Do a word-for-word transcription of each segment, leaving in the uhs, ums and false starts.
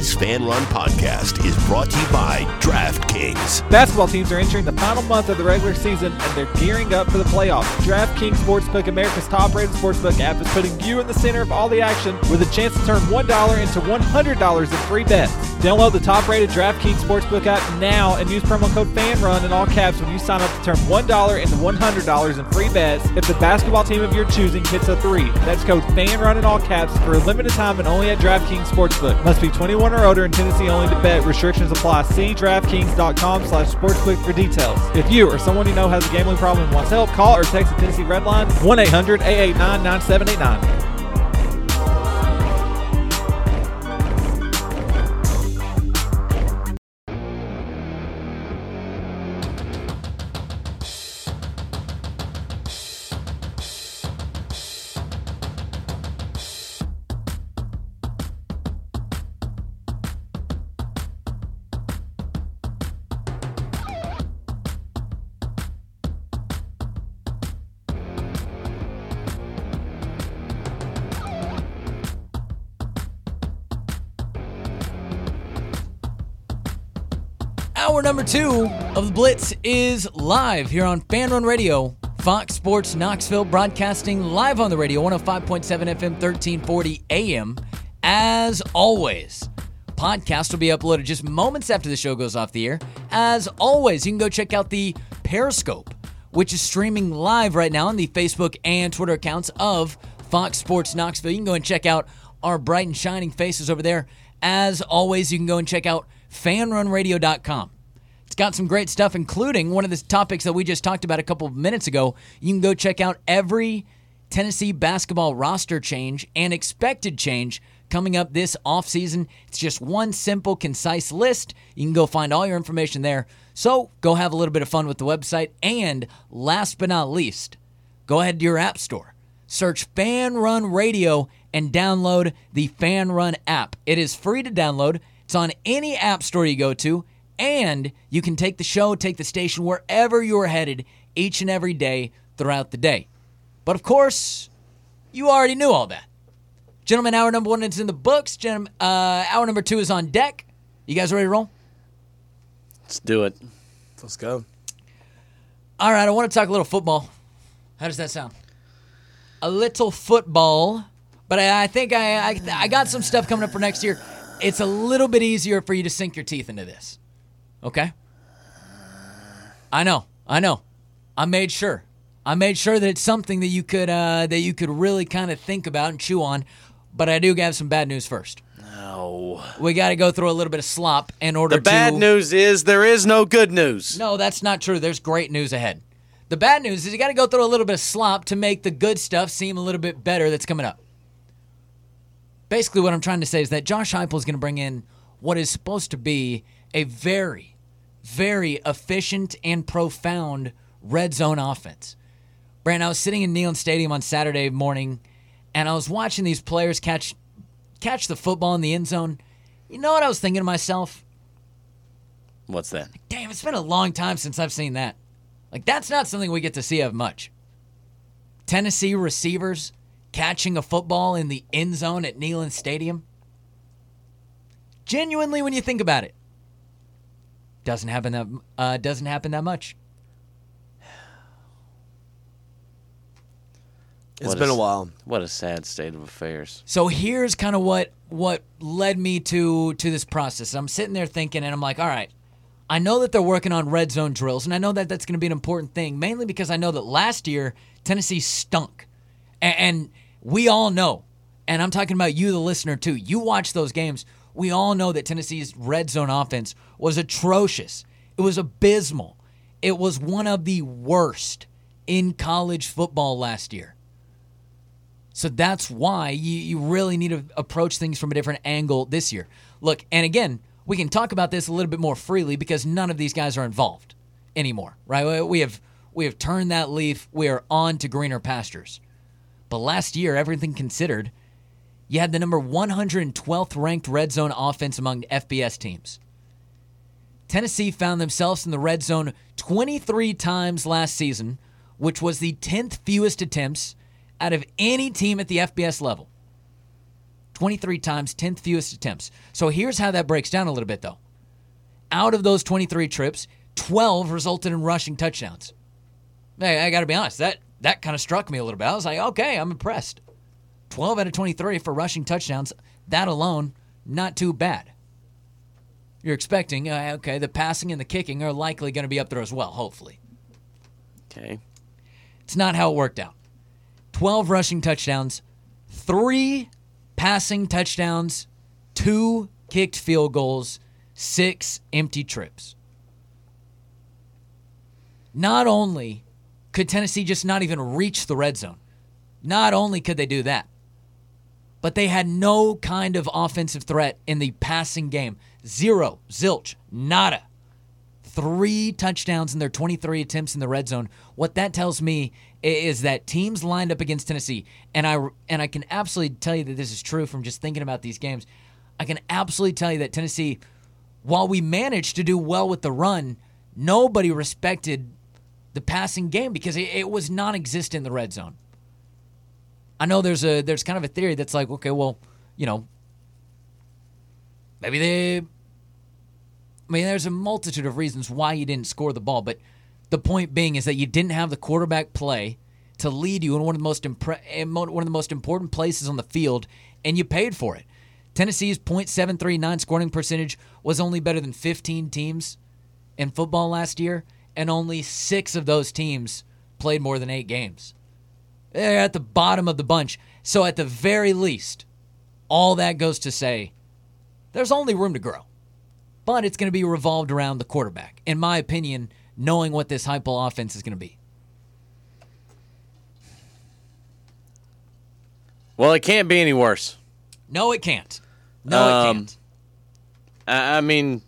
Today's Fan Run podcast is brought to you by DraftKings. Basketball teams are entering the final month of the regular season, and they're gearing up for the playoffs. DraftKings Sportsbook, America's top-rated sportsbook app, is putting you in the center of all the action with a chance to turn one dollar into one hundred dollars in free bets. Download the top-rated DraftKings Sportsbook app now and use promo code FANRUN in all caps when you sign up to turn one dollar into one hundred dollars in free bets if the basketball team of your choosing hits a three. That's code FANRUN in all caps for a limited time and only at DraftKings Sportsbook. Must be twenty-one or older and Tennessee only to bet. Restrictions apply. See DraftKings.com slash sportsbook for details. If you or someone you know has a gambling problem and wants help, call or text the Tennessee Red Line one eight hundred eight eight nine nine seven eight nine. Hour number two of the Blitz is live here on Fan Run Radio, Fox Sports Knoxville, broadcasting live on the radio, one oh five point seven F M, thirteen forty A M. As always, podcast will be uploaded just moments after the show goes off the air. As always, you can go check out the Periscope, which is streaming live right now on the Facebook and Twitter accounts of Fox Sports Knoxville. You can go and check out our bright and shining faces over there. As always, you can go and check out fan run radio dot com. It's got some great stuff, including one of the topics that we just talked about a couple of minutes ago. You can go check out every Tennessee basketball roster change and expected change coming up this offseason. It's just one simple, concise list. You can go find all your information there. So go have a little bit of fun with the website. And last but not least, go ahead to your app store. Search Fan Run Radio and download the Fan Run app. It is free to download. It's on any app store you go to, and you can take the show, take the station wherever you're headed each and every day throughout the day. But, of course, you already knew all that. Gentlemen, hour number one is in the books. Gentlemen, uh, hour number two is on deck. You guys ready to roll? Let's do it. Let's go. All right, I want to talk a little football. How does that sound? A little football, but I, I think I, I I got some stuff coming up for next year. It's a little bit easier for you to sink your teeth into this. Okay? I know. I know. I made sure. I made sure that it's something that you could uh, that you could really kind of think about and chew on, but I do have some bad news first. No. We got to go through a little bit of slop in order to... The bad news is there is no good news. No, that's not true. There's great news ahead. The bad news is you got to go through a little bit of slop to make the good stuff seem a little bit better that's coming up. Basically, what I'm trying to say is that Josh Heupel is going to bring in what is supposed to be a very, very efficient and profound red zone offense. Brandon, I was sitting in Neyland Stadium on Saturday morning, and I was watching these players catch catch the football in the end zone. You know what I was thinking to myself? What's that? Damn, it's been a long time since I've seen that. Like, that's not something we get to see of much. Tennessee receivers catching a football in the end zone at Neyland Stadium. Genuinely, when you think about it, doesn't happen that uh, doesn't happen that much. It's What been a, a while. What a sad state of affairs. So here's kind of what what led me to to this process. I'm sitting there thinking, and I'm like, all right, I know that they're working on red zone drills, and I know that that's going to be an important thing, mainly because I know that last year Tennessee stunk, and, and we all know, and I'm talking about you, the listener, too. You watch those games. We all know that Tennessee's red zone offense was atrocious. It was abysmal. It was one of the worst in college football last year. So that's why you, you really need to approach things from a different angle this year. Look, and again, we can talk about this a little bit more freely because none of these guys are involved anymore, right? We have we have turned that leaf. We are on to greener pastures. But last year, everything considered, you had the number one hundred twelfth ranked red zone offense among F B S teams. Tennessee found themselves in the red zone twenty-three times last season, which was the tenth fewest attempts out of any team at the F B S level. twenty-three times, tenth fewest attempts. So here's how that breaks down a little bit, though. Out of those twenty-three trips, twelve resulted in rushing touchdowns. Hey, I got to be honest, that, that kind of struck me a little bit. I was like, okay, I'm impressed. twelve out of twenty-three for rushing touchdowns. That alone, not too bad. You're expecting, uh, okay, the passing and the kicking are likely going to be up there as well, hopefully. Okay. It's not how it worked out. twelve rushing touchdowns, three passing touchdowns, two kicked field goals, six empty trips. Not only could Tennessee just not even reach the red zone, not only could they do that, but they had no kind of offensive threat in the passing game. Zero, zilch, nada. Three touchdowns in their twenty-three attempts in the red zone. What that tells me is that teams lined up against Tennessee, and I and I can absolutely tell you that this is true from just thinking about these games. I can absolutely tell you that Tennessee, while we managed to do well with the run, nobody respected the passing game because it, it was non-existent in the red zone. I know there's a there's kind of a theory that's like, okay, well, you know, maybe they. I mean, there's a multitude of reasons why you didn't score the ball, but the point being is that you didn't have the quarterback play to lead you in one of the most impre- one of the most important places on the field, and you paid for it. Tennessee's point seven three nine scoring percentage was only better than fifteen teams in football last year, and only six of those teams played more than eight games. They're at the bottom of the bunch. So at the very least, all that goes to say, there's only room to grow. But it's going to be revolved around the quarterback, in my opinion, knowing what this Heupel offense is going to be. Well, it can't be any worse. No, it can't. No, Um, it can't. I I mean,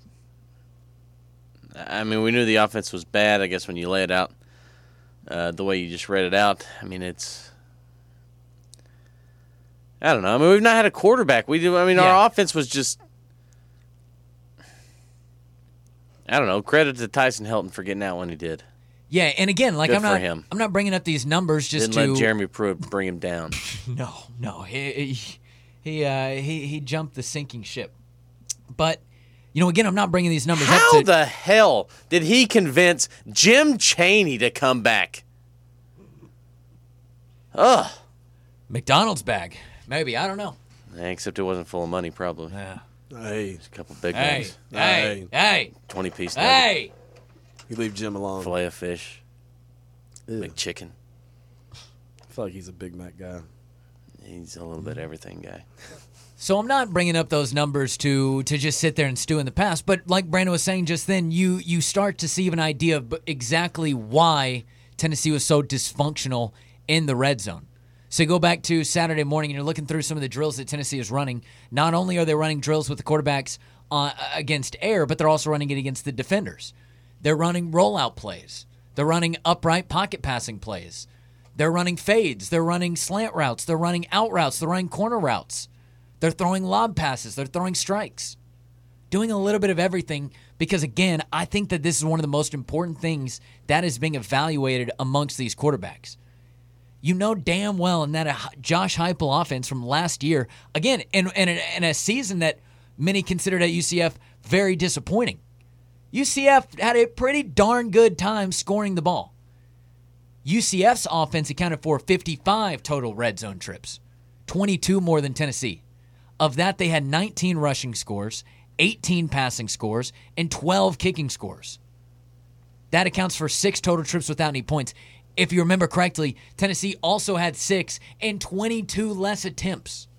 I mean, we knew the offense was bad. I guess when you lay it out uh, the way you just read it out, I mean, it's. I don't know. I mean, we've not had a quarterback. We do. I mean, Yeah. our offense was just. I don't know. Credit to Tyson Helton for getting out when he did. Yeah, and again, like Good I'm for not, him. I'm not bringing up these numbers just Didn't to. let Jeremy Pruitt bring him down. No, no, he he he, uh, he he jumped the sinking ship. But you know, again, I'm not bringing these numbers How up to. the hell did he convince Jim Chaney to come back? Ugh. McDonald's bag, maybe, I don't know. Except it wasn't full of money, probably. Yeah. Hey, Just a couple big Hey, ones. hey, hey, twenty-piece nugget, hey! you leave Jim alone. fillet of fish, Ew. big chicken. I feel like he's a Big Mac guy. He's a little bit everything guy. So I'm not bringing up those numbers to to just sit there and stew in the past, but like Brandon was saying just then, you you start to see an idea of exactly why Tennessee was so dysfunctional in the red zone. So you go back to Saturday morning and you're looking through some of the drills that Tennessee is running. Not only are they running drills with the quarterbacks uh, against air, but they're also running it against the defenders. They're running rollout plays. They're running upright pocket passing plays. They're running fades. They're running slant routes. They're running out routes. They're running corner routes. They're throwing lob passes. They're throwing strikes. Doing a little bit of everything because, again, I think that this is one of the most important things that is being evaluated amongst these quarterbacks. You know damn well in that uh, Josh Heupel offense from last year, again, in, in, a, in a season that many considered at U C F very disappointing. U C F had a pretty darn good time scoring the ball. U C F's offense accounted for fifty-five total red zone trips, twenty-two more than Tennessee. Of that, they had nineteen rushing scores, eighteen passing scores, and twelve kicking scores. That accounts for six total trips without any points. If you remember correctly, Tennessee also had six and twenty-two less attempts.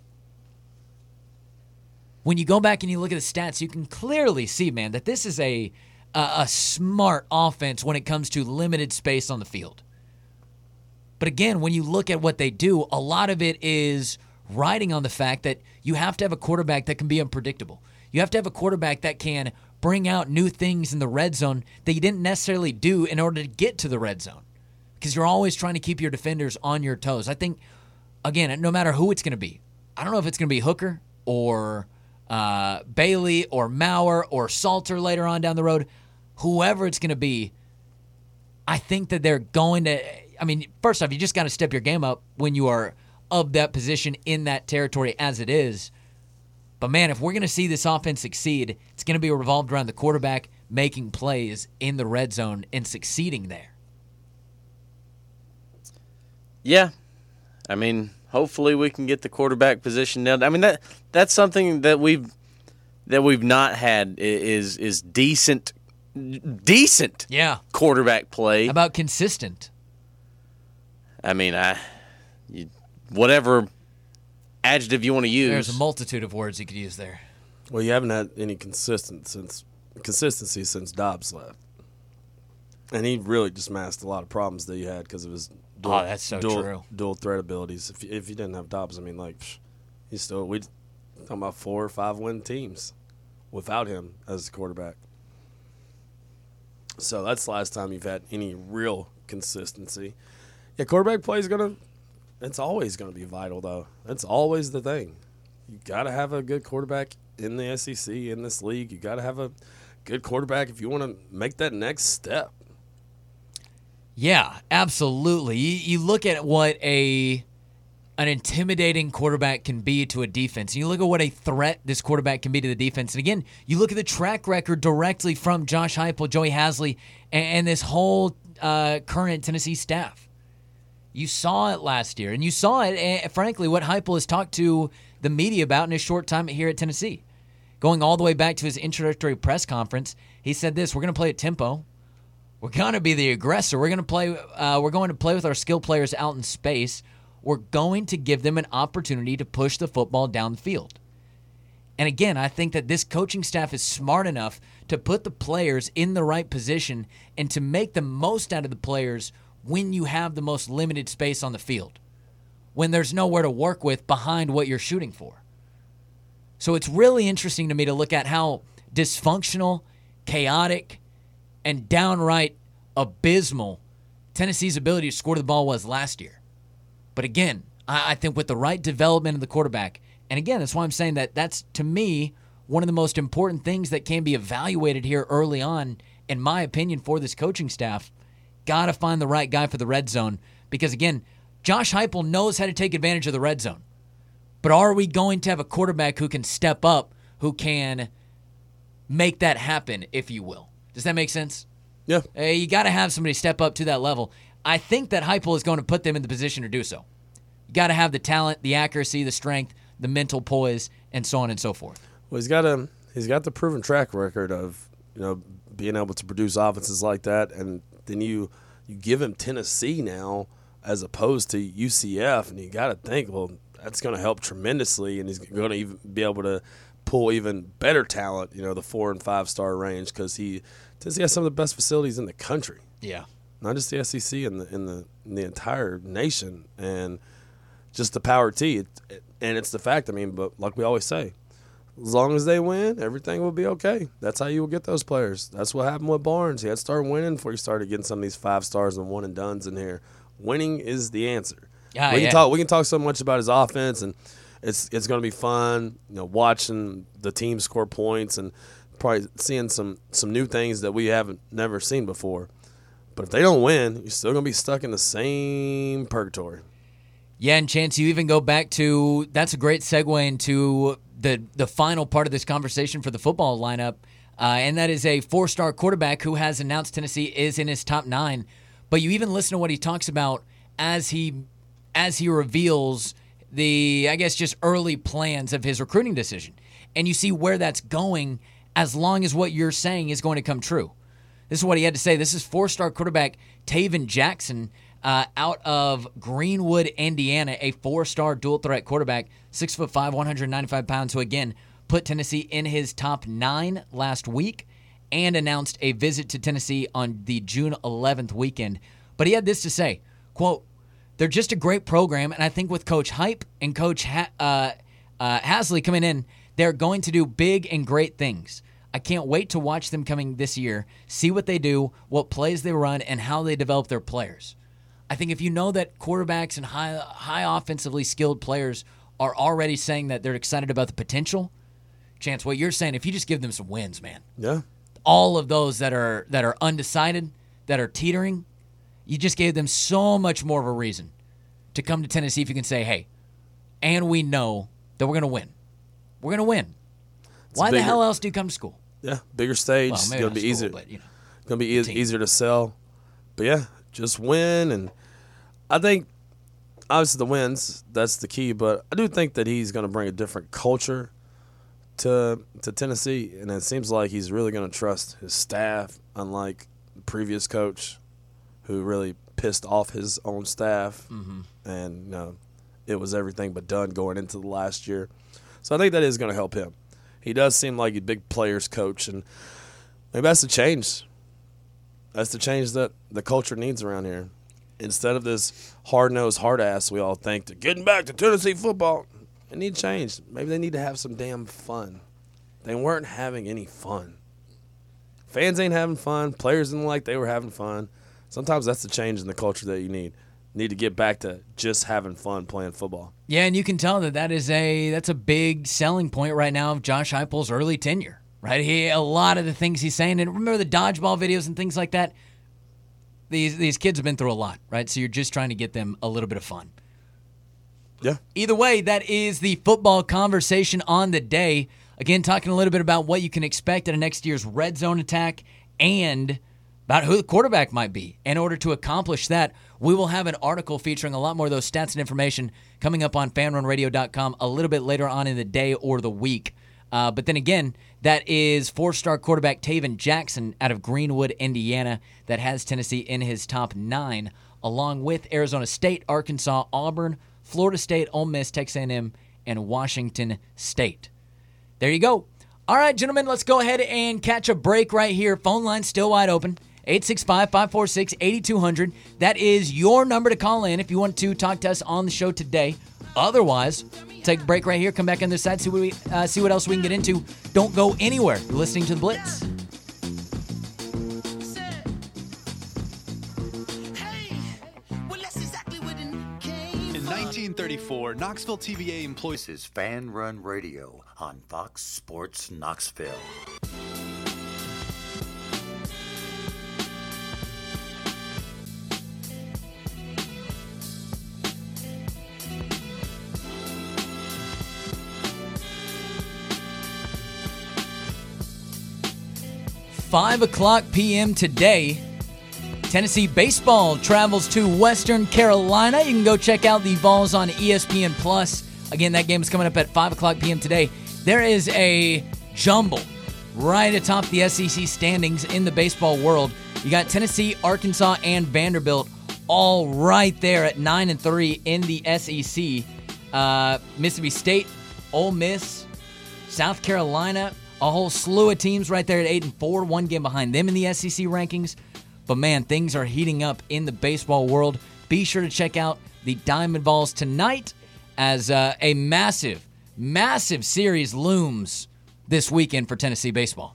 When you go back and you look at the stats, you can clearly see, man, that this is a, a, a smart offense when it comes to limited space on the field. But again, when you look at what they do, a lot of it is riding on the fact that you have to have a quarterback that can be unpredictable. You have to have a quarterback that can bring out new things in the red zone that you didn't necessarily do in order to get to the red zone. Because you're always trying to keep your defenders on your toes. I think, again, no matter who it's going to be, I don't know if it's going to be Hooker or uh, Bailey or Maurer or Salter later on down the road. Whoever it's going to be, I think that they're going to, I mean, first off, you just got to step your game up when you are of that position in that territory as it is But, man, if we're going to see this offense succeed, it's going to be revolved around the quarterback making plays in the red zone and succeeding there. Yeah. I mean, hopefully we can get the quarterback position down. I mean, that that's something that we've that we've not had is is decent decent yeah. quarterback play. How about consistent? I mean, I you, whatever adjective you want to use. There's a multitude of words you could use there. Well, you haven't had any consistent since consistency since Dobbs left, and he really just masked a lot of problems that you had because of his dual, Oh, that's so dual, true. dual threat abilities. If you, if you didn't have Dobbs, I mean, like psh, he's still we talking about four or five win teams without him as the quarterback. So that's the last time you've had any real consistency. Yeah, quarterback play is gonna. It's always gonna be vital, though. That's always the thing. You got to have a good quarterback in the S E C, in this league. You got to have a good quarterback if you want to make that next step. Yeah, absolutely. You, you look at what a an intimidating quarterback can be to a defense. And you look at what a threat this quarterback can be to the defense. And again, you look at the track record directly from Josh Heupel, Joey Hasley, and, and this whole uh, current Tennessee staff. You saw it last year, and you saw it, and frankly, what Heupel has talked to the media about in his short time here at Tennessee. Going all the way back to his introductory press conference, he said this: we're going to play at tempo. We're going to be the aggressor. We're going to play. Uh, we're going to play with our skill players out in space. We're going to give them an opportunity to push the football down the field. And again, I think that this coaching staff is smart enough to put the players in the right position and to make the most out of the players when you have the most limited space on the field, when there's nowhere to work with behind what you're shooting for. So it's really interesting to me to look at how dysfunctional, chaotic, and downright abysmal Tennessee's ability to score the ball was last year. But again, I, I think with the right development of the quarterback, and again, that's why I'm saying that that's, to me, one of the most important things that can be evaluated here early on, in my opinion, for this coaching staff. Got to find the right guy for the red zone because, again, Josh Heupel knows how to take advantage of the red zone. But are we going to have a quarterback who can step up, who can make that happen, if you will? Does that make sense? Yeah. Uh, you got to have somebody step up to that level. I think that Heupel is going to put them in the position to do so. You got to have the talent, the accuracy, the strength, the mental poise, and so on and so forth. Well, he's got a he's got the proven track record of, you know, being able to produce offenses like that, and then you you give him Tennessee now as opposed to U C F, and you got to think, well, that's going to help tremendously, and he's going to even be able to pull even better talent, you know, the four and five star range, because he Tennessee has some of the best facilities in the country. Yeah, not just the S E C, in the in the in the entire nation, and just the power T. It, it, and it's the fact. I mean, but like we always say, as long as they win, everything will be okay. That's how you will get those players. That's what happened with Barnes. He had to start winning before he started getting some of these five stars and one and dones in here. Winning is the answer. Yeah, we can yeah. talk. We can talk so much about his offense, and it's it's going to be fun. You know, watching the team score points and probably seeing some some new things that we haven't never seen before. But if they don't win, you're still going to be stuck in the same purgatory. Yeah, and Chance, you even go back to – that's a great segue into the, the final part of this conversation for the football lineup, uh, and that is a four-star quarterback who has announced Tennessee is in his top nine. But you even listen to what he talks about as he as he reveals the, I guess, just early plans of his recruiting decision. And you see where that's going as long as what you're saying is going to come true. This is what he had to say. This is four-star quarterback Taven Jackson uh, out of Greenwood, Indiana, a four-star dual-threat quarterback, six foot five, one hundred ninety-five pounds, who, again, put Tennessee in his top nine last week and announced a visit to Tennessee on the June eleventh weekend. But he had this to say, quote, "They're just a great program, and I think with Coach Hype and Coach ha- uh, uh, Hasley coming in, they're going to do big and great things. I can't wait to watch them coming this year, see what they do, what plays they run, and how they develop their players." I think if you know that quarterbacks and high, high offensively skilled players are already saying that they're excited about the potential, Chance, what you're saying, if you just give them some wins, man. Yeah. All of those that are that are undecided, that are teetering, you just gave them so much more of a reason to come to Tennessee if you can say, hey, and we know that we're going to win. We're going to win. It's Why the bigger- hell else do you come to school? Yeah, bigger stage. Well, It's maybe gonna not be school, easier. but, you know. Gonna be e- team. easier to sell. But yeah, just win, and I think obviously the wins, that's the key. But I do think that he's gonna bring a different culture to to Tennessee, and it seems like he's really gonna trust his staff, unlike the previous coach, who really pissed off his own staff, Mm-hmm. and you know, it was everything but done going into the last year. So I think that is gonna help him. He does seem like a big players coach, and maybe that's the change. That's the change that the culture needs around here. Instead of this hard-nosed, hard-ass we all think, to getting back to Tennessee football, they need change. Maybe they need to have some damn fun. They weren't having any fun. Fans ain't having fun. Players didn't like they were having fun. Sometimes that's the change in the culture that you need. Need to get back to just having fun playing football. Yeah, and you can tell that that is a that's a big selling point right now of Josh Heupel's early tenure, right? He a lot of the things he's saying, and remember the dodgeball videos and things like that. These these kids have been through a lot, right? So you're just trying to get them a little bit of fun. Yeah. Either way, that is the football conversation on the day. Again, talking a little bit about what you can expect at a next year's red zone attack and about who the quarterback might be. In order to accomplish that, we will have an article featuring a lot more of those stats and information coming up on fan run radio dot com a little bit later on in the day or the week. Uh, but then again, that is four-star quarterback Taven Jackson out of Greenwood, Indiana, that has Tennessee in his top nine, along with Arizona State, Arkansas, Auburn, Florida State, Ole Miss, Texas A and M, and Washington State. There you go. All right, gentlemen, let's go ahead and catch a break right here. Phone line still wide open. eight six five, five four six, eight two zero zero. That is your number to call in if you want to talk to us on the show today. Otherwise, take a break right here, come back on this side, see what, we, uh, see what else we can get into. Don't go anywhere. You're listening to The Blitz. In nineteen thirty-four, Knoxville T V A employees. This is Fan Run Radio on Fox Sports Knoxville. five o'clock p.m. today, Tennessee baseball travels to Western Carolina. You can go check out the Vols on E S P N Plus. Again, that game is coming up at five o'clock p.m. today. There is a jumble right atop the S E C standings in the baseball world. You got Tennessee, Arkansas, and Vanderbilt all right there at nine and three in the S E C. Uh, Mississippi State, Ole Miss, South Carolina, a whole slew of teams right there at eight and four, one game behind them in the S E C rankings. But man, things are heating up in the baseball world. Be sure to check out the Diamond Vols tonight as uh, a massive, massive series looms this weekend for Tennessee baseball.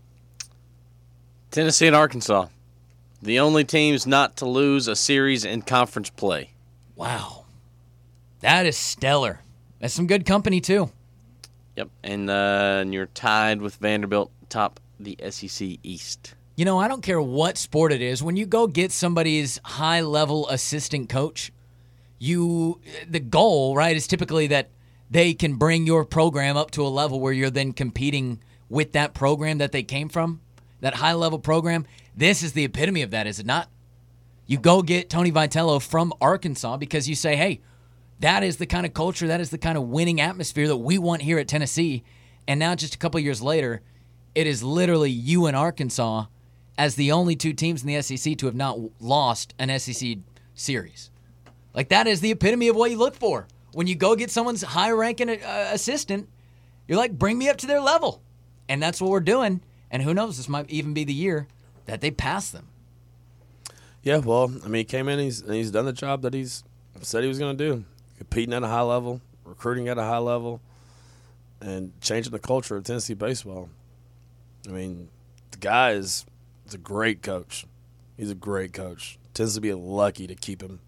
Tennessee and Arkansas, the only teams not to lose a series in conference play. Wow. That is stellar. That's some good company, too. Yep, and, uh, and you're tied with Vanderbilt top the S E C East. You know, I don't care what sport it is. When you go get somebody's high-level assistant coach, you the goal, right, is typically that they can bring your program up to a level where you're then competing with that program that they came from, that high-level program. This is the epitome of that, is it not? You go get Tony Vitello from Arkansas because you say, hey, that is the kind of culture, that is the kind of winning atmosphere that we want here at Tennessee. And now just a couple years later, it is literally you and Arkansas as the only two teams in the S E C to have not lost an S E C series. Like, that is the epitome of what you look for. When you go get someone's high-ranking uh, assistant, you're like, bring me up to their level. And that's what we're doing. And who knows, this might even be the year that they pass them. Yeah, well, I mean, he came in and he's, and he's done the job that he's said he was going to do. Competing at a high level, recruiting at a high level, and changing the culture of Tennessee baseball. I mean, the guy is is a great coach. He's a great coach. Tends to be lucky to keep him.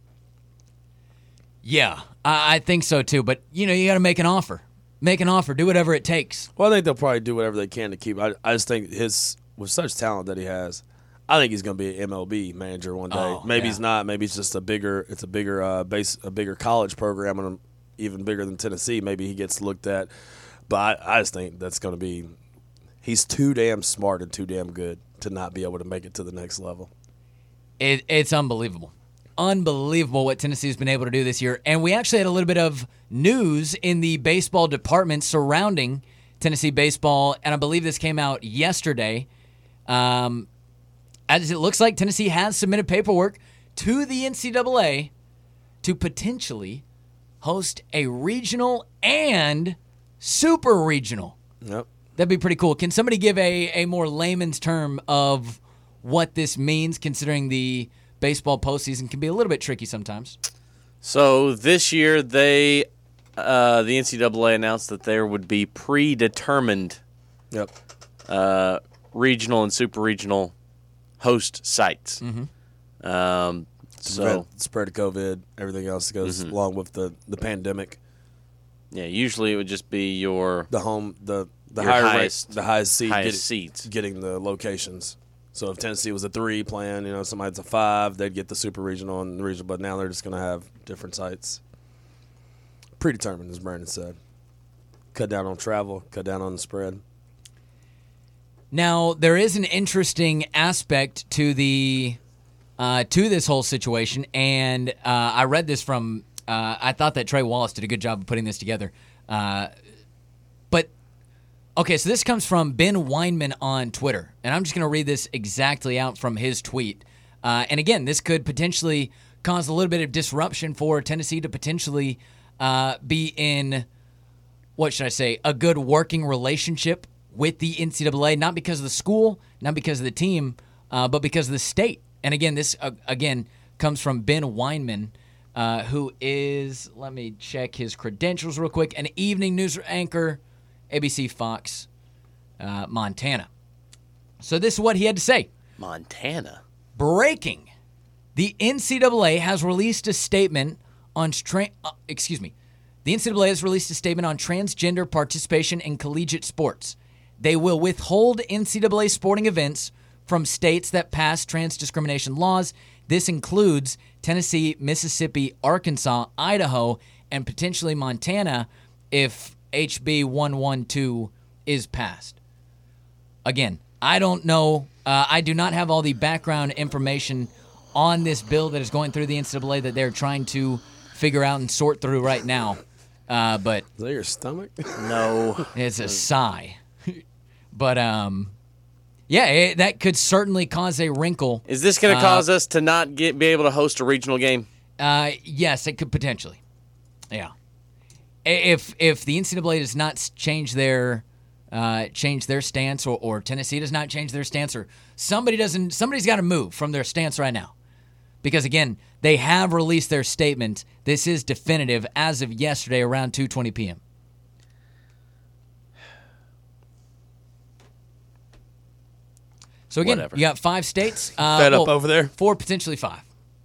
Yeah, I, I think so too. But, you know, you got to make an offer. Make an offer. Do whatever it takes. Well, I think they'll probably do whatever they can to keep him. I, I just think his with such talent that he has, I think he's going to be an M L B manager one day. Oh, maybe yeah. he's not. Maybe it's just a bigger. It's a bigger uh, base, a bigger college program, and even bigger than Tennessee. Maybe he gets looked at But I, I just think that's going to be – he's too damn smart and too damn good to not be able to make it to the next level. It, it's unbelievable. Unbelievable what Tennessee's been able to do this year. And we actually had a little bit of news in the baseball department surrounding Tennessee baseball, and I believe this came out yesterday. Um, as it looks like Tennessee has submitted paperwork to the N C double A to potentially host a regional and super regional. Yep. That'd be pretty cool. Can somebody give a, a more layman's term of what this means, considering the baseball postseason can be a little bit tricky sometimes? So this year, they uh, the N C double A announced that there would be predetermined Yep. uh, regional and super regional host sites. Mm-hmm. Um, so Prevent the spread of COVID, everything else goes Mm-hmm. along with the, the pandemic. yeah, usually it would just be your The home, the the Your higher highest- rate, the highest seed, highest get- seeds. getting the locations. So if Tennessee was a three plan, you know, somebody's a five, they'd get the super regional and the regional. But now they're just going to have different sites. Predetermined, as Brandon said. Cut down on travel, cut down on the spread. Now, there is an interesting aspect to the uh, to this whole situation, and uh, I read this from. Uh, I thought that Trey Wallace did a good job of putting this together. Uh, but okay, so this comes from Ben Weinman on Twitter, and I'm just going to read this exactly out from his tweet. Uh, and again, this could potentially cause a little bit of disruption for Tennessee to potentially uh, be in, what should I say, a good working relationship with the N C double A, not because of the school, not because of the team, uh, but because of the state. And again, this, uh, again, comes from Ben Weinman, uh, who is, let me check his credentials real quick, an evening news anchor, A B C Fox, uh, Montana. So this is what he had to say. Montana. Breaking. The N C double A has released a statement on stra- uh, excuse me. The N C double A has released a statement on transgender participation in collegiate sports. They will withhold N C double A sporting events from states that pass trans discrimination laws. This includes Tennessee, Mississippi, Arkansas, Idaho, and potentially Montana if H B one twelve is passed. Again, I don't know. Uh, I do not have all the background information on this bill that is going through the N C double A that they're trying to figure out and sort through right now. Uh, but Is that your stomach? No. it's a sigh. But, um, yeah, it, that could certainly cause a wrinkle. Is this going to Uh, cause us to not get be able to host a regional game? Uh, yes, it could potentially. Yeah. If if the N C double A does not s- change their uh, change their stance, or, or Tennessee does not change their stance, or somebody doesn't, somebody's got to move from their stance right now, because again, they have released their statement. This is definitive as of yesterday around two twenty p.m. So again, Whatever. you got five states. Uh, Fed up well, over there? Four, potentially five.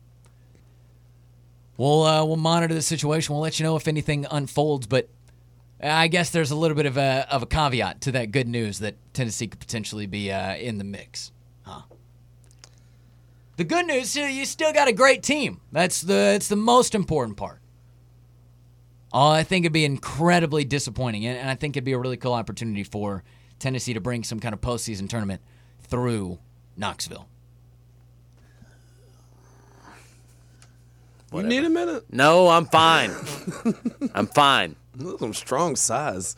We'll uh, we'll monitor the situation. We'll let you know if anything unfolds. But I guess there's a little bit of a of a caveat to that good news that Tennessee could potentially be uh, in the mix. Huh. The good news is you still got a great team. That's the that's the most important part. Oh, I think it'd be incredibly disappointing, and and I think it'd be a really cool opportunity for Tennessee to bring some kind of postseason tournament through Knoxville. You need a minute? No, I'm fine. I'm fine. Those are some strong size.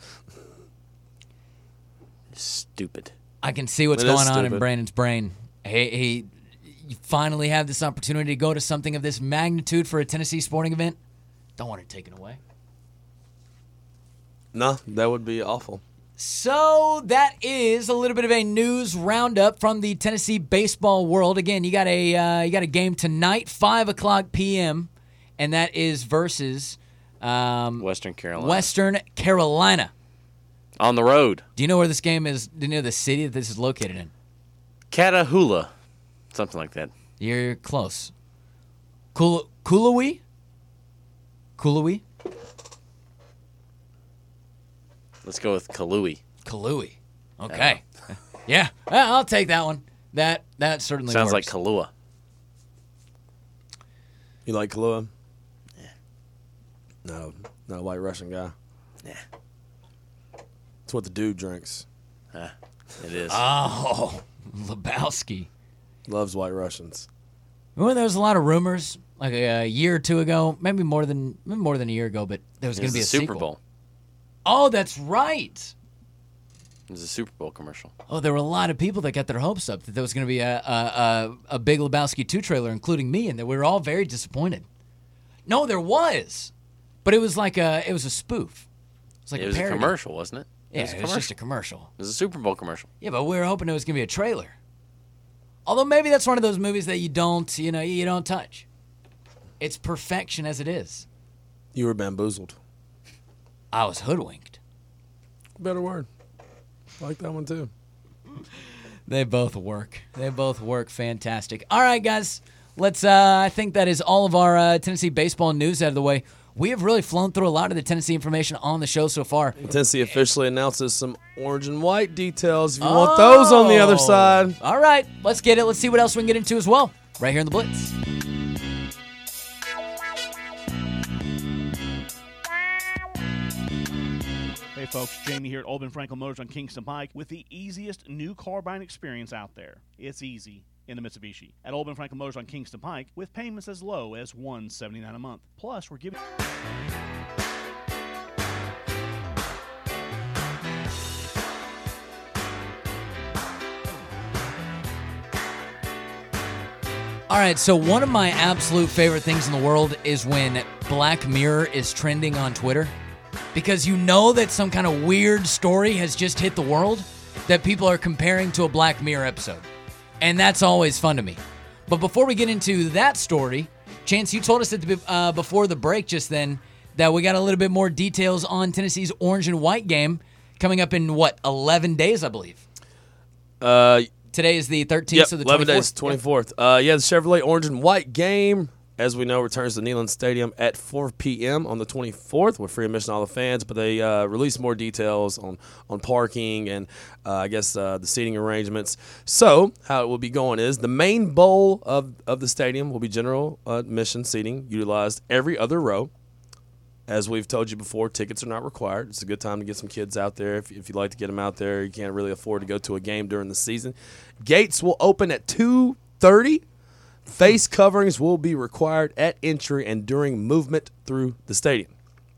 Stupid. I can see what's It is going on in stupid. Brandon's brain. He, he you finally have this opportunity to go to something of this magnitude for a Tennessee sporting event. Don't want it taken away. No, that would be awful. So that is a little bit of a news roundup from the Tennessee baseball world. Again, you got a uh, you got a game tonight, five o'clock p.m., and that is versus um, Western Carolina. Western Carolina. On the road. Do you know where this game is? Do you know the city that this is located in? Catahoula. Something like that. You're close. Kul- Kulawee? Kulawee? Let's go with Kalui. Kalui. Okay. Yeah, well, I'll take that one. That that certainly Sounds like works. Kalua. You like Kahlua? Yeah. No, not a white Russian guy. Yeah. It's what the dude drinks. Uh, it is. Oh, Lebowski. Loves White Russians. Remember there was a lot of rumors like a, a year or two ago, maybe more than maybe more than a year ago, but there was It going to be a the Super sequel. Bowl. Oh, that's right. It was a Super Bowl commercial. Oh, there were a lot of people that got their hopes up that there was going to be a, a, a, a Big Lebowski two trailer, including me, and that we were all very disappointed. No, there was, but it was like a it was a spoof. It was like It a was a parody. commercial, wasn't it? Yeah, was a it was just a commercial. It was a Super Bowl commercial. Yeah, but we were hoping it was going to be a trailer. Although maybe that's one of those movies that you don't, you know, you don't touch. It's perfection as it is. You were bamboozled. I was hoodwinked. Better word. I like that one too. They both work. They both work fantastic. All right, guys. Let's. Uh, I think that is all of our uh, Tennessee baseball news out of the way. We have really flown through a lot of the Tennessee information on the show so far. Tennessee officially announces some orange and white details. If you want those on the other side. All right, let's get it. Let's see what else we can get into as well. Right here in the Blitz. Hey folks, Jamie here at Old Ben Franklin Motors on Kingston Pike with the easiest new car buying experience out there. It's easy in the Mitsubishi. At Old Ben Franklin Motors on Kingston Pike with payments as low as one hundred seventy-nine dollars a month. Plus, we're giving... All right, so one of my absolute favorite things in the world is when Black Mirror is trending on Twitter. Because you know that some kind of weird story has just hit the world that people are comparing to a Black Mirror episode. And that's always fun to me. But before we get into that story, Chance, you told us at the, uh, before the break just then that we got a little bit more details on Tennessee's orange and white game coming up in, what, eleven days, I believe? Uh, Today is the thirteenth, yep, so the eleven twenty-fourth. days, twenty-fourth. Yep. Uh, yeah, the Chevrolet orange and white game, as we know, returns to Neyland Stadium at four p.m. on the twenty-fourth with free admission to all the fans. But they uh, released more details on, on parking and uh, I guess uh, the seating arrangements. So how it will be going is the main bowl of, of the stadium will be general uh, admission seating, utilized every other row. As we've told you before, tickets are not required. It's a good time to get some kids out there. If, if you'd like to get them out there, you can't really afford to go to a game during the season. Gates will open at two thirty. Face coverings will be required at entry and during movement through the stadium.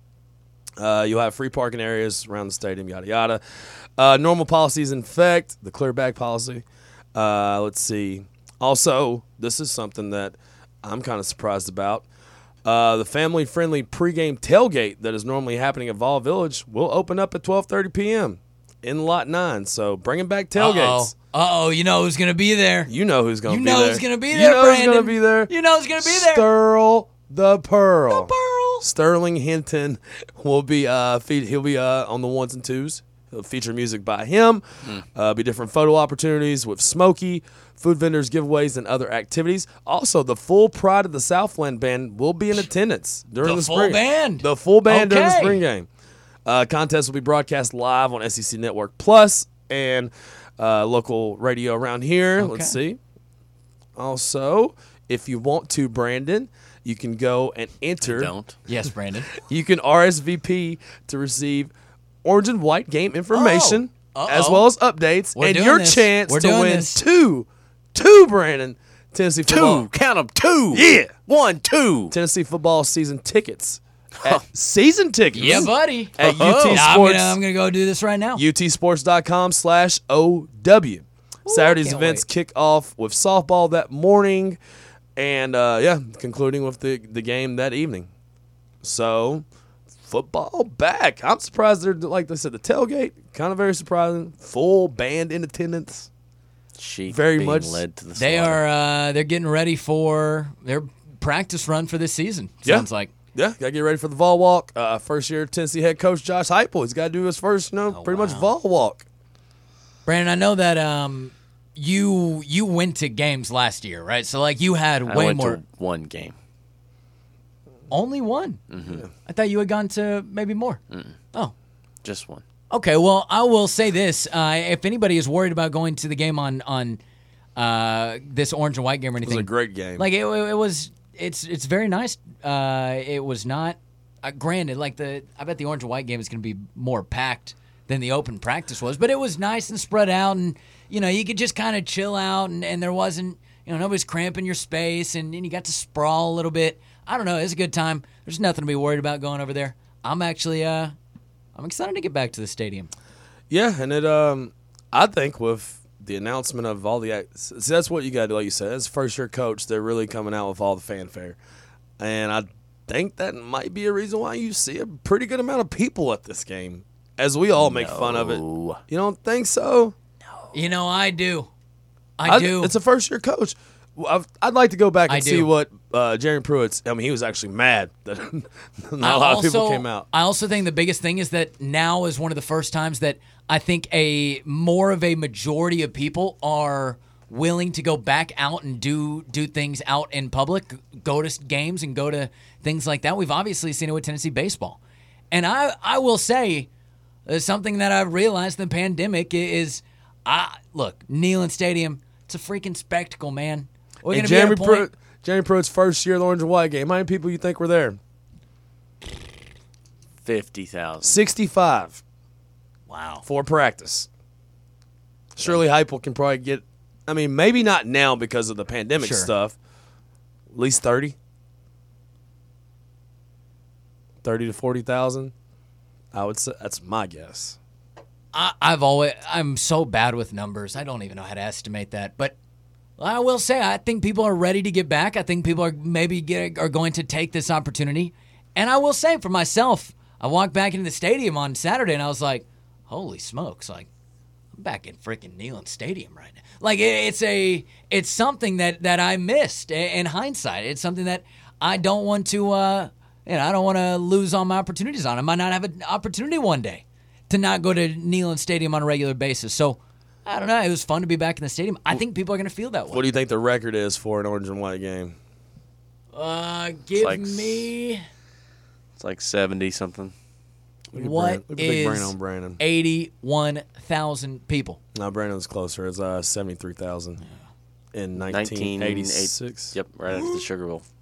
Uh, you'll have free parking areas around the stadium, yada, yada. Uh, normal policies in effect, the clear bag policy. Uh, let's see. Also, this is something that I'm kind of surprised about. Uh, the family-friendly pregame tailgate that is normally happening at Vol Village will open up at twelve thirty p.m. in Lot nine. So bringing back tailgates. Uh-oh. Uh-oh, you know who's going to be there. You know who's going to You be know there. who's going to be You there, know Brandon. who's going to be there. You know who's going to be there. Sterl the Pearl. The Pearl. Sterling Hinton will be uh fe- he'll be uh on the ones and twos. He'll feature music by him. Mm. Uh, be different photo opportunities with Smokey, food vendors, giveaways, and other activities. Also, the full Pride of the Southland band will be in attendance during The the, full spring. band. The full band during the Okay. spring game. Uh, contest will be broadcast live on S E C Network Plus and uh, local radio around here. Okay. Let's see. Also, if you want to, Brandon, you can go and enter. Don't. Yes, Brandon. You can R S V P to receive orange and white game information Oh. as Uh-oh. well as updates We're and doing your this. chance We're to doing win this. two, two Brandon Tennessee football, Two. Count them. Two. Yeah. One, two. Tennessee football season tickets, at season tickets. Yeah, buddy. At Oh. UT Yeah, I'm Sports, gonna, I'm gonna go do this right now. utsports.com slash OW. Saturday's can't events wait. kick off with softball that morning, and uh, yeah, concluding with the the game that evening. So, football back. I'm surprised they're, like they said, the tailgate, kind of very surprising. Full band in attendance. Sheep Very being much- led to the They slaughter. are uh, they're getting ready for their practice run for this season. Yeah. Sounds like. Yeah, got to get ready for the Vol Walk. Uh, first year Tennessee head coach Josh Heupel. He's got to do his first, you know, Oh, pretty wow. much Vol Walk. Brandon, I know that um, you you went to games last year, right? So like you had I way went more. to one game. Only one. Mm-hmm. I thought you had gone to maybe more. Mm-mm. Oh, Just one. okay. Well, I will say this: uh, if anybody is worried about going to the game on on uh, this orange and white game or It was anything, a great game. like it, it was. It's it's very nice. Uh, it was not. Uh, granted, like the I bet the orange and white game is going to be more packed than the open practice was. But it was nice and spread out, and, you know, you could just kind of chill out, and, and there wasn't, you know, nobody's cramping your space, and, and you got to sprawl a little bit. I don't know. It was a good time. There's nothing to be worried about going over there. I'm actually, uh, I'm excited to get back to the stadium. Yeah, and it, um, I think with the announcement of all the – see, that's what you got to do, like you said. As first-year coach, they're really coming out with all the fanfare. And I think that might be a reason why you see a pretty good amount of people at this game, as we all make No. fun of it. You don't think so? You know, I do. I, I do. It's a first-year coach. I've, I'd like to go back and I see do. what uh, Jeremy Pruitt's – I mean, he was actually mad that not I a lot also, of people came out. I also think the biggest thing is that now is one of the first times that I think a more of a majority of people are willing to go back out and do do things out in public, go to games and go to things like that. We've obviously seen it with Tennessee baseball. And I, I will say uh, something that I've realized in the pandemic is, I look, Neyland Stadium, it's a freaking spectacle, man. We're And going to be at Jeremy a point. Pruitt, Jeremy Pruitt's first year of the Orange and White game. How many people you think were there? fifty thousand. sixty-five Wow. for practice. Shirley Heupel can probably get, I mean, maybe not now because of the pandemic Sure. stuff, at least thirty. thirty to forty thousand. I would say that's my guess. I, I've always I'm so bad with numbers. I don't even know how to estimate that. But I will say I think people are ready to get back. I think people are maybe get, are going to take this opportunity. And I will say for myself, I walked back into the stadium on Saturday and I was like, holy smokes, like I'm back in freaking Neyland Stadium right now. Like it, it's a it's something that, that I missed in hindsight. It's something that I don't want to uh, you know, I don't want to lose all my opportunities on. I might not have an opportunity one day to not go to Neyland Stadium on a regular basis. So, I don't know. It was fun to be back in the stadium. I think people are going to feel that way. What do you think the record is for an Orange and White game? Uh, give like me It's like seventy something. Look at what Brandon. Look at big brain is on Brandon. eighty-one thousand people. No, Brandon's closer. It's uh, seventy-three thousand in nineteen eighty-six. Yep, right after the Sugar Bowl.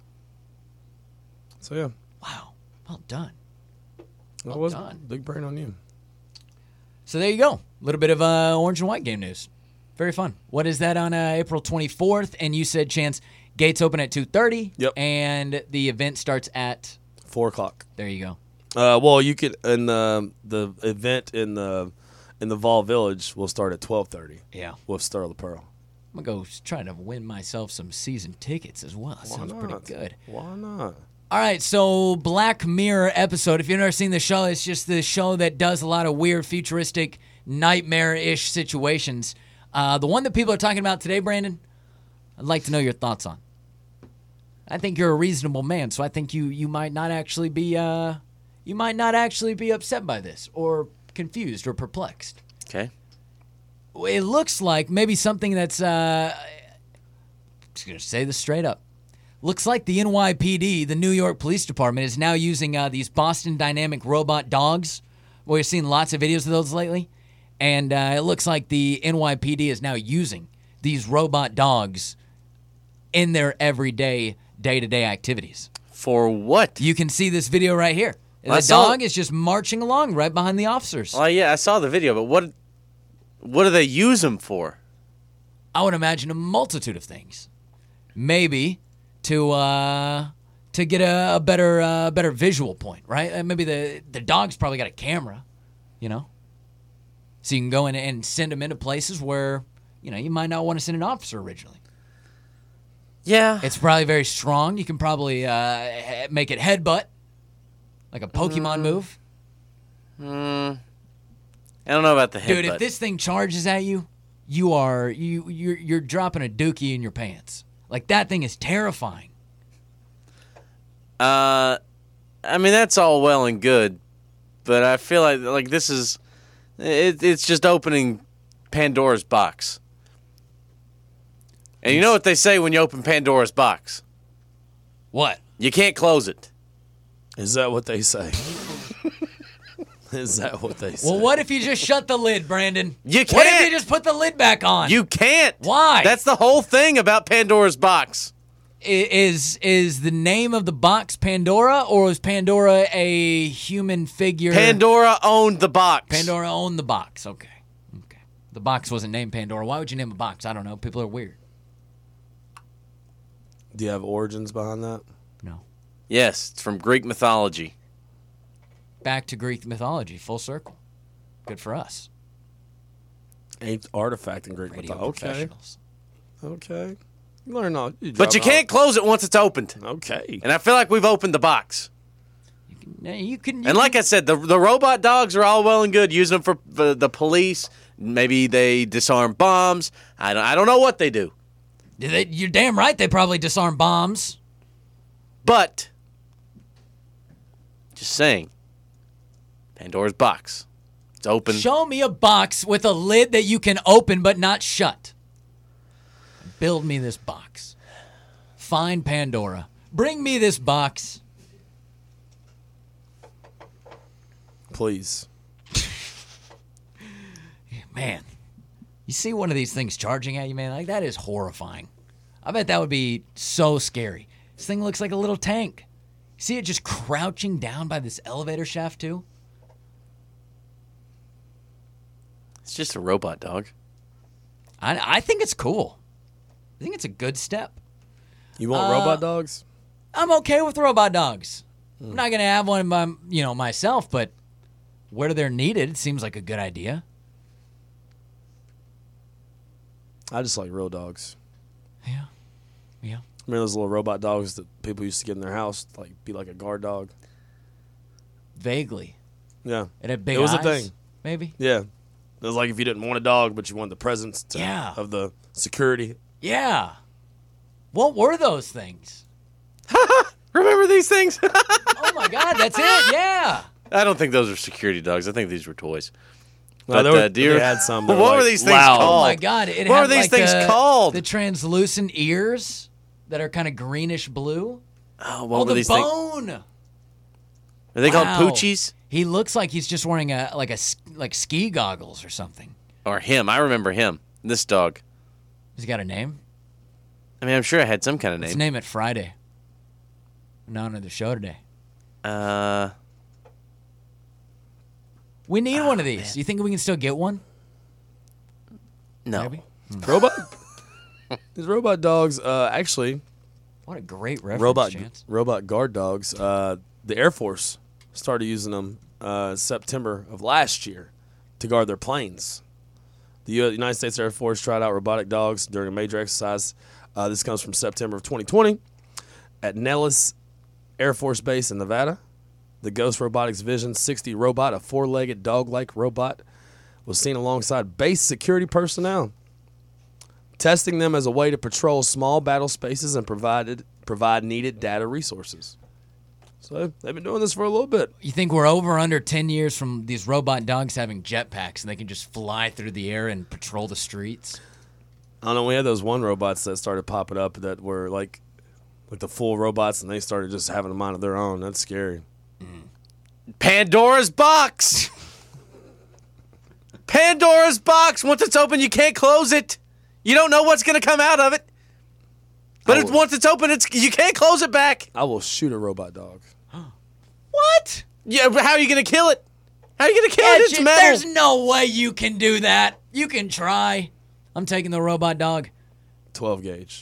So, yeah. Wow. Well done. That Well was done. big brain on you. So there you go. A little bit of uh, orange and white game news. Very fun. What is that on uh, April twenty-fourth? And you said, Chance, gates open at two thirty. Yep. And the event starts at, Four o'clock. there you go. Uh, well, you could, and the the event in the in the Vol Village will start at twelve thirty. Yeah. With Stir of the Pearl. I'm going to go try to win myself some season tickets as well. Sounds Why pretty not? good. Why not? All right, so Black Mirror episode. If you've never seen the show, it's just the show that does a lot of weird, futuristic, nightmare-ish situations. Uh, the one that people are talking about today, Brandon, I'd like to know your thoughts on. I think you're a reasonable man, so I think you you might not actually be uh, you might not actually be upset by this or confused or perplexed. Okay. It looks like maybe something that's uh, I'm just gonna say this straight up. Looks like the N Y P D, the New York Police Department, is now using uh, these Boston Dynamic robot dogs. We've seen lots of videos of those lately. And uh, it looks like the N Y P D is now using these robot dogs in their everyday, day-to-day activities. For what? You can see this video right here. Well, I The saw dog it. is just marching along right behind the officers. Oh yeah, I saw the video, but what what do they use them for? I would imagine a multitude of things. Maybe to uh, to get a, a better uh, better visual point, right? Uh, maybe the the dog's probably got a camera, you know, so you can go in and send them into places where you know you might not want to send an officer originally. Yeah. It's probably very strong. You can probably uh, he- make it headbutt, like a Pokemon move. Mm, I don't know about the headbutt. Dude, if this thing charges at you, you are you you're you're dropping a dookie in your pants. Like that thing is terrifying. Uh, I mean that's all well and good, but I feel like like this is it, it's just opening Pandora's box. And you know what they say when you open Pandora's box? What? You can't close it. Is that what they say? Is that what they say? Well, what if you just shut the lid, Brandon? You What if can't. you just put the lid back on? You can't. Why? That's the whole thing about Pandora's box. Is is the name of the box Pandora, or is Pandora a human figure? Pandora owned the box. Pandora owned the box. Okay. Okay. The box wasn't named Pandora. Why would you name a box? I don't know. People are weird. Do you have origins behind that? No. Yes, it's from Greek mythology. Back to Greek mythology, full circle. Good for us. Ain't artifact in Greek Radio mythology. Okay. professionals. Okay. You learn all. You But you drop can't close it once it's opened. all- Okay. And I feel like we've opened the box. You can. You can you And like I said, the the robot dogs are all well and good. Using them for the, the police. Maybe they disarm bombs. I don't. I don't know what they do. They, you're damn right. They probably disarm bombs. But just saying, Pandora's box. It's open. Show me a box with a lid that you can open but not shut. Build me this box. Find Pandora. Bring me this box. Please. Man, you see one of these things charging at you, man? Like, that is horrifying. I bet that would be so scary. This thing looks like a little tank. See it just crouching down by this elevator shaft, too? It's just a robot dog. I, I think it's cool. I think it's a good step. You want Uh, robot dogs? I'm okay with robot dogs. I'm not going to have one by, you know, myself, but where they're needed, it seems like a good idea. I just like real dogs. Yeah. Yeah. Remember those little robot dogs that people used to get in their house, like be like a guard dog? Vaguely. Yeah. It had big It was a eyes, thing. maybe? Yeah. It was like if you didn't want a dog, but you wanted the presence to, Yeah. of the security. Yeah. What were those things? Remember these things? Oh, my God, that's it. Yeah. I don't think those are security dogs. I think these were toys. No, But, there were, uh, dear- they had some. that What were, were like, these things loud. called? Oh, my God. It What had are these like things uh, called? The translucent ears that are kind of greenish blue. Oh, what Oh, were the these things? bone. Are they Wow. called poochies? He looks like he's just wearing a like a s- like ski goggles or something. Or him? I remember him. This dog. Has he got a name? I mean, I'm sure I had some kind of Let's name. name it Friday. In honor of the show today. Uh, We need one of these. You think we can still get one? no. Maybe. Robot? These robot dogs, uh, actually, What a great reference, robot Chance. robot guard dogs. Uh, the Air Force started using them uh, September of last year to guard their planes. The U- United States Air Force tried out robotic dogs during a major exercise. Uh, this comes from September of twenty twenty at Nellis Air Force Base in Nevada. The Ghost Robotics Vision sixty robot, a four-legged dog-like robot, was seen alongside base security personnel, testing them as a way to patrol small battle spaces and provided provide needed data resources. So they've been doing this for a little bit. You think we're over or under ten years from these robot dogs having jetpacks and they can just fly through the air and patrol the streets? I don't know. We had those one robots that started popping up that were like, like the full robots, and they started just having a mind of their own. That's scary. Pandora's box. Pandora's box. Once it's open, you can't close it. You don't know what's going to come out of it. But I it's, will- once it's open, it's you can't close it back. I will shoot a robot dog. What? Yeah, but how are you going to kill it? How are you going to kill Yeah, it? It's J- metal. there's no way you can do that. You can try. I'm taking the robot dog. twelve gauge.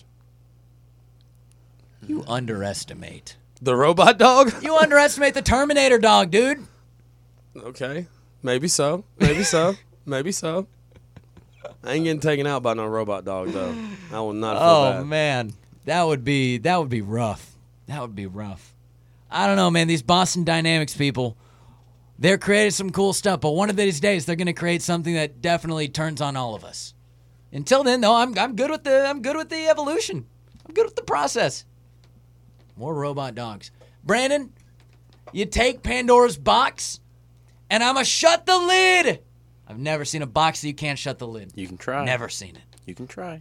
You underestimate. The robot dog? You underestimate the Terminator dog, dude. Okay. Maybe so. Maybe so. Maybe so. I ain't getting taken out by no robot dog though. I will not feel Oh bad. man, that would be that would be rough. That would be rough. I don't know, man. These Boston Dynamics people, they're creating some cool stuff, but one of these days they're going to create something that definitely turns on all of us. Until then, though, I'm I'm good with the I'm good with the evolution. I'm good with the process. More robot dogs. Brandon, you take Pandora's box, and I'ma shut the lid. I've never seen a box that you can't shut the lid. You can try. Never seen it. You can try.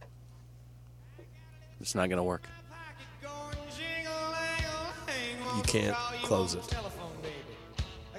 It's not going to work. You can't close it.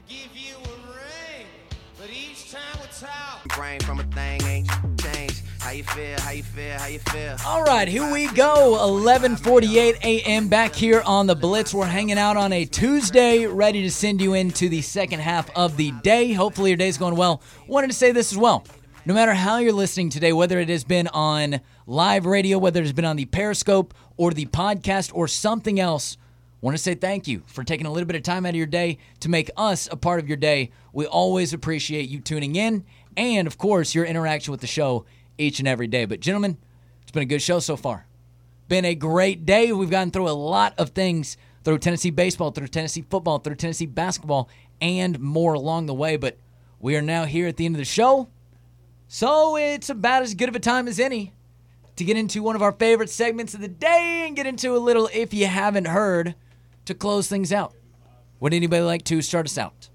Brain from a thing ain't changed. How you feel? How you feel? How you feel? All right, here we go. eleven forty-eight a.m. back here on the Blitz. We're hanging out on a Tuesday, ready to send you into the second half of the day. Hopefully your day's going well. Wanted to say this as well. No matter how you're listening today, whether it has been on live radio, whether it has been on the Periscope or the podcast or something else, want to say thank you for taking a little bit of time out of your day to make us a part of your day. We always appreciate you tuning in and, of course, your interaction with the show each and every day. But, gentlemen, it's been a good show so far. Been a great day. We've gotten through a lot of things, through Tennessee baseball, through Tennessee football, through Tennessee basketball, and more along the way. But we are now here at the end of the show, so it's about as good of a time as any to get into one of our favorite segments of the day and get into a little If You Haven't Heard to close things out. Would anybody like to start us out?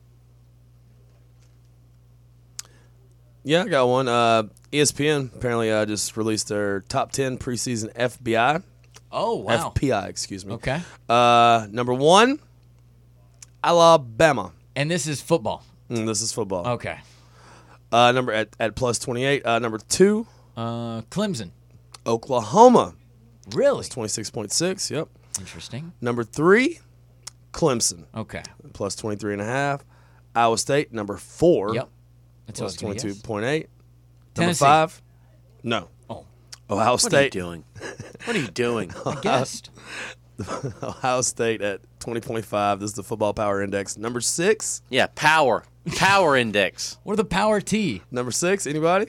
Yeah, I got one. Uh, E S P N apparently uh, just released their top ten preseason F B I. Oh, wow. F P I, excuse me. Okay. Uh, number one, Alabama. And this is football. Mm, this is football. Okay. Uh, number at, at plus twenty-eight. Uh, number two, Uh, Clemson. Oklahoma. Really? It's twenty-six point six. Yep. Interesting. Number three, Clemson. Okay. Plus twenty-three and a half. Iowa State, number four. Yep. That's Plus what I was gonna twenty-two point eight. Number Tennessee. five, no. Oh. Ohio What State. are you doing? What are you doing? I guessed. Ohio State at twenty point five. This is the Football Power Index. Number six. Yeah, power. Power index. Or the Power T. Number six. Anybody?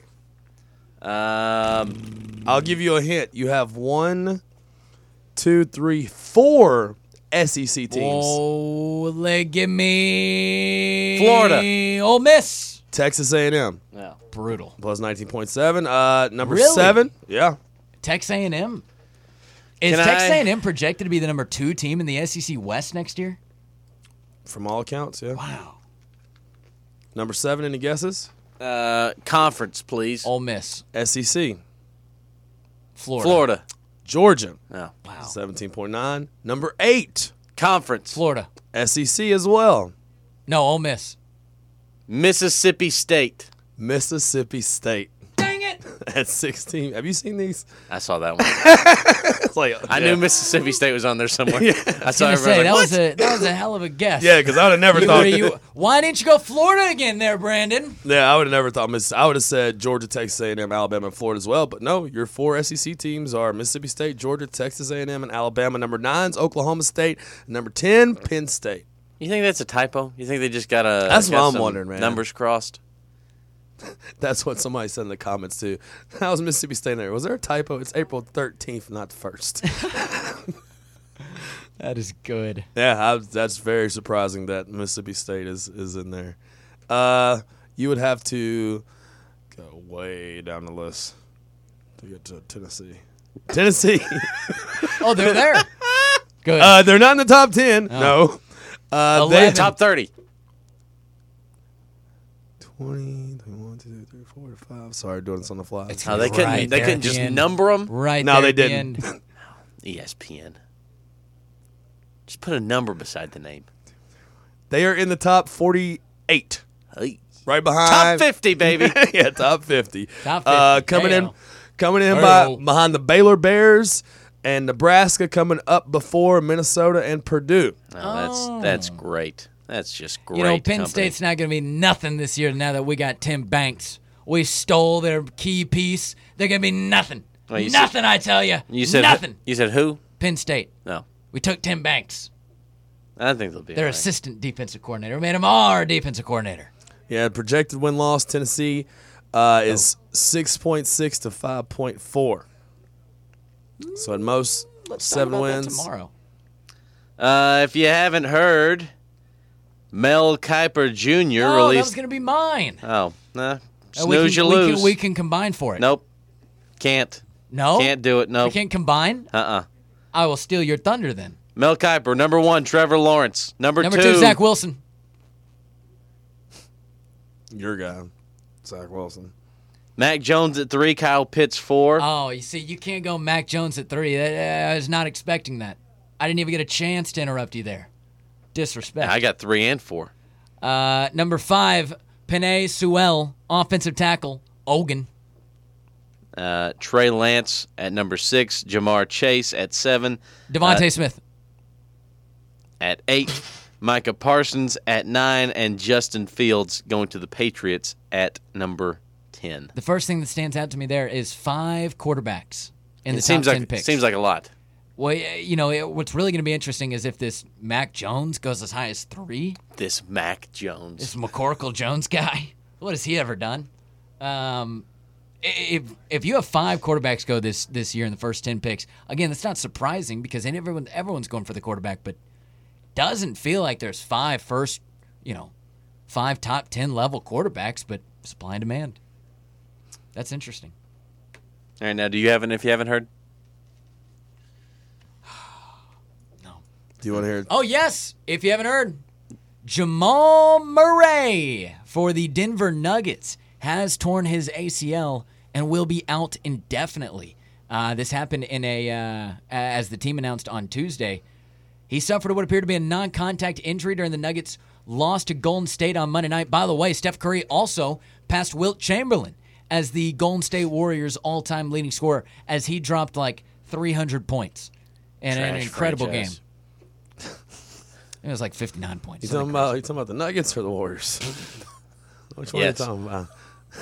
Um, I'll give you a hint. You have one, two, three, four S E C teams. Oh, let give me Florida. Ole Miss. Texas A and M. no. Brutal. Plus nineteen point seven. Uh, number Really? seven. Yeah. Texas A and M. Is Can Texas I- A and M projected to be the number two team in the S E C West next year? From all accounts, yeah. Wow. Number seven. Any guesses? Uh, conference, please. Ole Miss. S E C. Florida. Florida. Georgia. No. Wow. seventeen point nine. Number eight. Conference. Florida. S E C as well. No, Ole Miss. Mississippi State. Mississippi State. Dang it. At sixteen. Have you seen these? I saw that one. It's like, I yeah. knew Mississippi State was on there somewhere. I saw I was gonna everybody say, like, that what? was a that was a hell of a guess. Yeah, because I would have never You thought. were- you- why didn't you go Florida again there, Brandon? Yeah, I would have never thought. Miss. I would have said Georgia, Texas A and M, Alabama, and Florida as well. But no, your four S E C teams are Mississippi State, Georgia, Texas A and M, and Alabama. Number nine's Oklahoma State. Number ten, Penn State. You think that's a typo? You think they just got a That's got what I'm some wondering, man. Numbers crossed. That's what somebody said in the comments too. How's Mississippi State there? Was there a typo? It's April thirteenth, not the first. That is good. Yeah, I, that's very surprising that Mississippi State is, is in there. Uh, you would have to go way down the list to get to Tennessee. Tennessee. Oh, they're there. Good. uh, they're not in the top ten. No. Uh, they eleven. Top thirty. twenty, twenty-one, twenty-two, twenty-four, twenty-five. Sorry, doing this on the fly. It's Oh, they couldn't. Right they there couldn't at the just end. number them. Right No, there they at the didn't. end. E S P N. Just put a number beside the name. They are in the top forty-eight. Hey. Right behind. Top fifty, baby. Yeah, top fifty. Top Uh, fifty. coming in, Damn. coming in by, Hey-o. behind the Baylor Bears and Nebraska, coming up before Minnesota and Purdue. Oh, that's that's great. That's just great. You know, Penn company. State's not going to be nothing this year now that we got Tim Banks. We stole their key piece. They're going to be nothing. Well, you said- nothing, I tell you. You said nothing. You said who? Penn State. No, We took Tim Banks, I think they'll be. their all right. assistant defensive coordinator. We made him our defensive coordinator. Yeah, projected win loss Tennessee uh, is six point six to five point four. So at most Let's seven talk about wins. that tomorrow. Uh, if you haven't heard, Mel Kiper Junior Oh, that was released. going to be mine. Oh, nah. Uh, Snooze, we can, you we lose. Can, we can combine for it. Nope. Can't. No? Can't do it. We Nope. can't combine? Uh-uh. I will steal your thunder then. Mel Kiper, number one, Trevor Lawrence. Number, Number two, two, Zach Wilson. Your guy, Zach Wilson. Mac Jones at three, Kyle Pitts four. Oh, you see, you can't go Mac Jones at three. I was not expecting that. I didn't even get a chance to interrupt you there. Disrespect. I got three and four. Uh, number five, Penei Sewell, offensive tackle, Ogun. Uh, Trey Lance at number six. Jamar Chase at seven. Devontae uh, Smith. At eight. Micah Parsons at nine. And Justin Fields going to the Patriots at number ten. The first thing that stands out to me there is five quarterbacks in the it top seems ten like, picks. Seems like a lot. Well, you know, it, what's really going to be interesting is if this Mac Jones goes as high as three. This Mac Jones. This McCorkle Jones guy. What has he ever done? Um, if if you have five quarterbacks go this this year in the first ten picks, again, that's not surprising because everyone everyone's going for the quarterback, but doesn't feel like there's five first, you know, five top ten level quarterbacks, but supply and demand. That's interesting. All right, now do you have an if you haven't heard? Do you want to hear it? Oh, yes. If you haven't heard, Jamal Murray for the Denver Nuggets has torn his A C L and will be out indefinitely. Uh, this happened in a uh, as the team announced on Tuesday. He suffered what appeared to be a non-contact injury during the Nuggets' loss to Golden State on Monday night. By the way, Steph Curry also passed Wilt Chamberlain as the Golden State Warriors' all-time leading scorer as he dropped like three hundred points in an Trash incredible franchise. game. It was like fifty-nine points. You talking about you talking about the Nuggets or the Warriors? Which one Yes. are you talking about?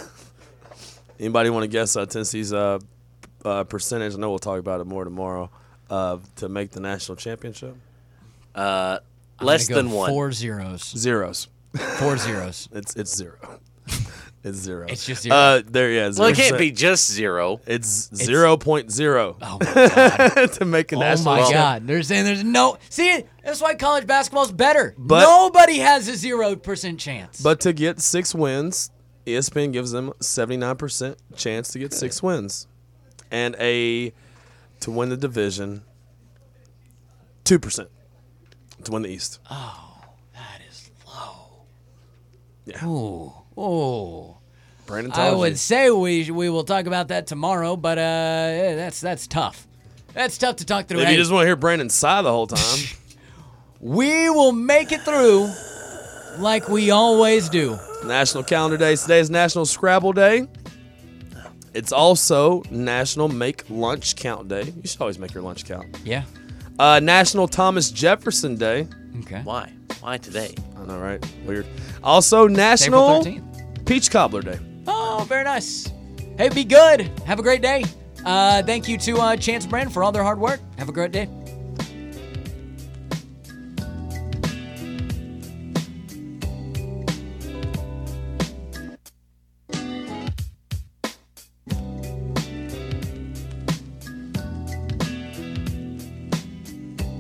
Anybody want to guess uh, Tennessee's uh, uh, percentage? I know we'll talk about it more tomorrow. Uh, to make the national championship, Uh, I'm less gonna go than one. Four zeros. zeros. Four zeros. It's it's zero. It's zero. It's just zero. Uh, there, yeah. Well, it zero can't be just zero. It's zero point zero Oh my god. to make a Oh national. my champ- god. There's and there's no see that's why college basketball's better. But- Nobody has a zero percent chance. But to get six wins, E S P N gives them seventy-nine percent chance to get six wins, and a to win the division, two percent to win the East. oh, that is low. Yeah. Ooh. Ooh. Brandon I tells would you. say we we will talk about that tomorrow, but uh yeah, that's that's tough. That's tough to talk through. If Hey, you just want to hear Brandon sigh the whole time, we will make it through like we always do. National Calendar Day. Today is National Scrabble Day. It's also National Make Lunch Count Day. You should always make your lunch count. Yeah. Uh, National Thomas Jefferson Day. Okay. Why? Why today? I know, right? Weird. Also, National thirteenth. Peach Cobbler Day. Oh, very nice. Hey, be good. Have a great day. Uh, thank you to uh, Chance Brand for all their hard work. Have a great day.